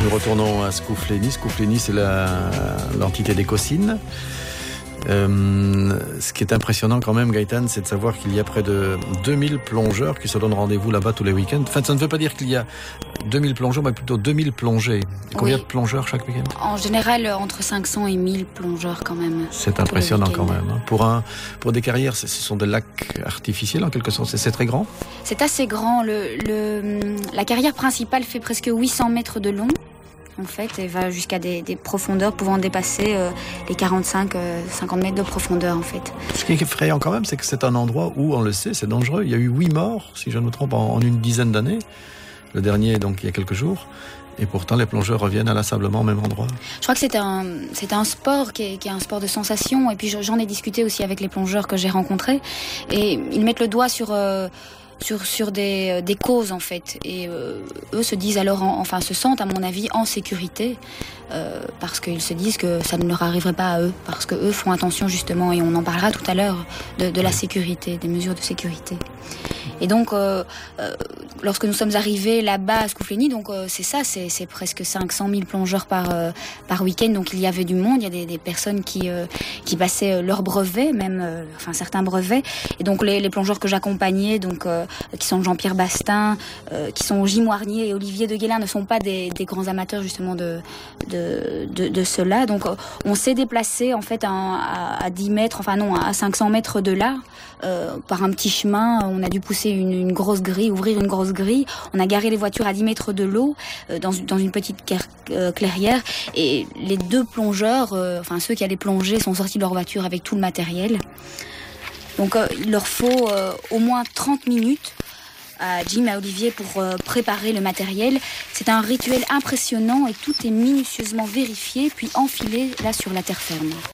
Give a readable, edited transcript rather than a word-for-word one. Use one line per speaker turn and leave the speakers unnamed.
Nous retournons à Scouflény. Scouflény, c'est l'entité d'Écosine. Ce qui est impressionnant quand même, Gaëtan, c'est de savoir qu'il y a près de 2000 plongeurs qui se donnent rendez-vous là-bas tous les week-ends. Enfin, ça ne veut pas dire qu'il y a 2000 plongeurs, mais plutôt 2000 plongées. Et combien de plongeurs chaque week-end ?
En général, entre 500 et 1000 plongeurs quand même.
C'est impressionnant quand même. Pour des carrières, ce sont des lacs artificiels en quelque sorte. C'est très grand ?
C'est assez grand. La carrière principale fait presque 800 mètres de long. En fait, et va jusqu'à des profondeurs pouvant dépasser les 45-50 mètres de profondeur, en fait.
Ce qui est effrayant quand même, c'est que c'est un endroit où, on le sait, c'est dangereux. Il y a eu 8 morts, si je ne me trompe, en une dizaine d'années. Le dernier, donc, il y a quelques jours. Et pourtant, les plongeurs reviennent inlassablement au même endroit. Je
crois que c'est un sport qui est un sport de sensation. Et puis, j'en ai discuté aussi avec les plongeurs que j'ai rencontrés. Et ils mettent le doigt sur des causes en fait, et eux se disent alors se sentent à mon avis en sécurité parce qu'ils se disent que ça ne leur arriverait pas à eux, parce que eux font attention justement, et on en parlera tout à l'heure de la sécurité, des mesures de sécurité. Et donc lorsque nous sommes arrivés là-bas à Scouflény, donc c'est presque 500 000 plongeurs par week-end, donc il y avait du monde, il y a des personnes qui passaient leur brevet, même certains brevets, et donc les plongeurs que j'accompagnais, donc qui sont Jean-Pierre Bastin, qui sont Jim Warnier et Olivier de Guélin, ne sont pas des grands amateurs justement de cela. Donc on s'est déplacé en fait à 10 mètres, à 500 mètres de là, par un petit chemin. On a dû pousser une grosse grille, ouvrir une grosse grille. On a garé les voitures à 10 mètres de l'eau, dans une petite clairière. Et les deux plongeurs, ceux qui allaient plonger, sont sortis de leur voiture avec tout le matériel. Donc il leur faut au moins 30 minutes à Jim et à Olivier pour préparer le matériel. C'est un rituel impressionnant et tout est minutieusement vérifié puis enfilé là sur la terre ferme.